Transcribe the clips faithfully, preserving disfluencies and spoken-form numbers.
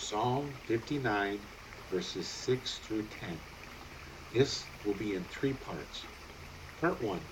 Psalm fifty-nine, verses six through ten. This will be in three parts. Part one.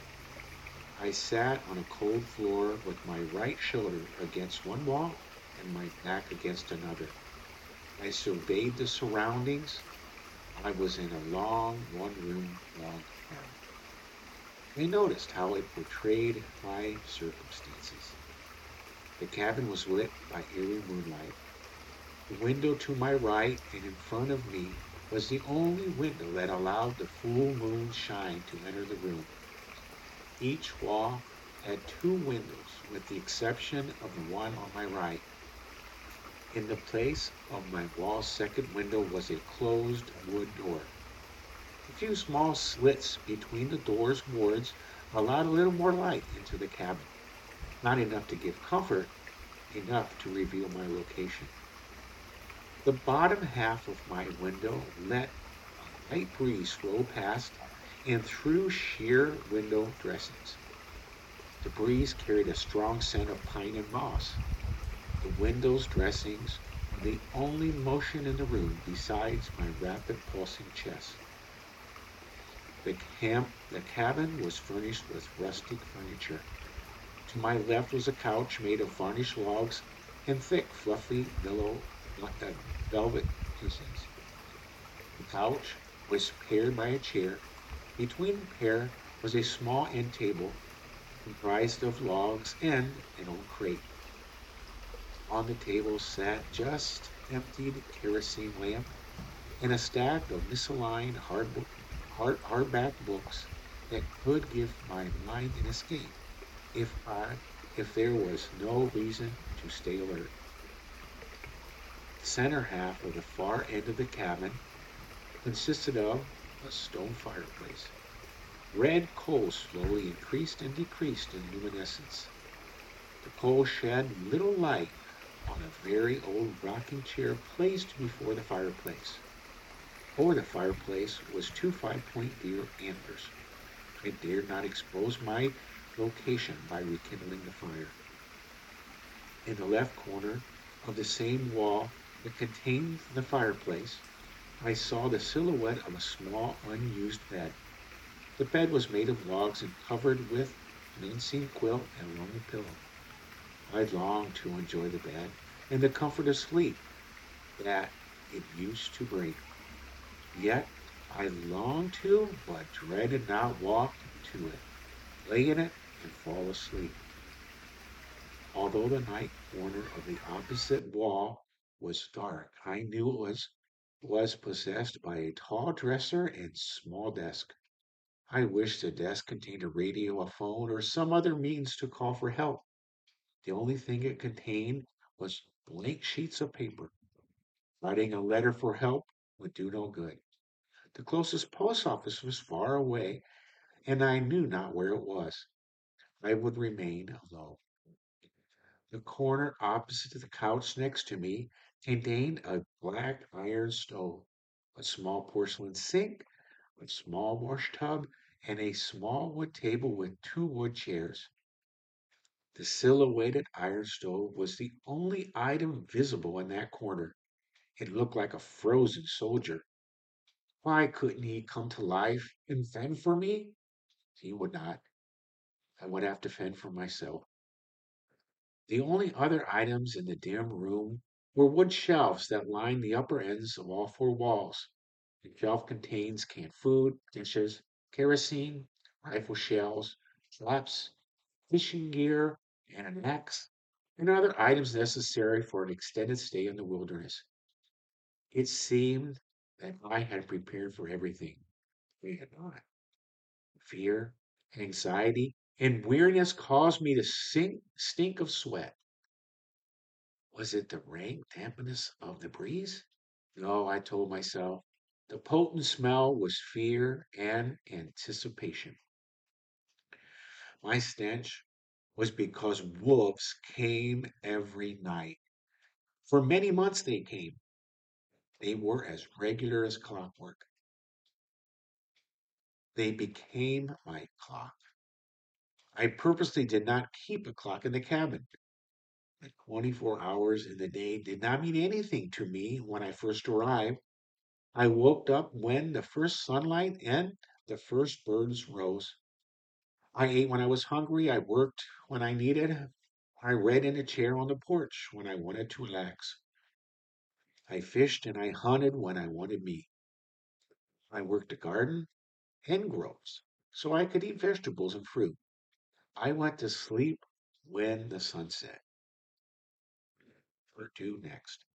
I sat on a cold floor with my right shoulder against one wall and my back against another. I surveyed the surroundings. I was in a long one room log cabin. I noticed how it portrayed my circumstances. The cabin was lit by eerie moonlight. The window to my right and in front of me was the only window that allowed the full moon's shine to enter the room. Each wall had two windows, with the exception of the one on my right. In the place of my wall's second window was a closed wood door. A few small slits between the door's boards allowed a little more light into the cabin. Not enough to give comfort, enough to reveal my location. The bottom half of my window let a light breeze flow past and through sheer window dressings. The breeze carried a strong scent of pine and moss. The window's dressings were the only motion in the room besides my rapid pulsing chest. The camp, the cabin was furnished with rustic furniture. To my left was a couch made of varnished logs and thick, fluffy, willow, uh, velvet cushions. The couch was paired by a chair. Between the pair was a small end table comprised of logs and an old crate. On the table sat just emptied kerosene lamp and a stack of misaligned hard book, hard, hardback books that could give my mind an escape if I if there was no reason to stay alert. The center half of the far end of the cabin consisted of a stone fireplace. Red coals slowly increased and decreased in luminescence. The coal shed little light on a very old rocking chair placed before the fireplace. Over the fireplace was two five-point deer antlers. I dared not expose my location by rekindling the fire. In the left corner of the same wall that contained the fireplace, I saw the silhouette of a small unused bed. The bed was made of logs and covered with an unseen quilt and a lonely pillow. I longed to enjoy the bed and the comfort of sleep that it used to bring. Yet I longed to, but dreaded not walk to it, lay in it, and fall asleep. Although the night corner of the opposite wall was dark, I knew it was was possessed by a tall dresser and small desk. I wished the desk contained a radio, a phone, or some other means to call for help. The only thing it contained was blank sheets of paper. Writing a letter for help would do no good. The closest post office was far away, and I knew not where it was. I would remain alone. The corner opposite to the couch next to me contained a black iron stove, a small porcelain sink, a small wash tub, and a small wood table with two wood chairs. The silhouetted iron stove was the only item visible in that corner. It looked like a frozen soldier. Why couldn't he come to life and fend for me? He would not. I would have to fend for myself. The only other items in the dim room were wood shelves that lined the upper ends of all four walls. The shelf contains canned food, dishes, kerosene, rifle shells, traps, fishing gear, and an axe, and other items necessary for an extended stay in the wilderness. It seemed that I had prepared for everything. We had not. Fear, anxiety, and weariness caused me to sink, stink of sweat. Was it the rank dampness of the breeze? No, I told myself. The potent smell was fear and anticipation. My stench was because wolves came every night. For many months they came. They were as regular as clockwork. They became my clock. I purposely did not keep a clock in the cabin. The twenty-four hours in the day did not mean anything to me when I first arrived. I woke up when the first sunlight and the first birds rose. I ate when I was hungry. I worked when I needed. I read in a chair on the porch when I wanted to relax. I fished and I hunted when I wanted meat. I worked the garden and groves so I could eat vegetables and fruit. I went to sleep when the sun set. Or do next.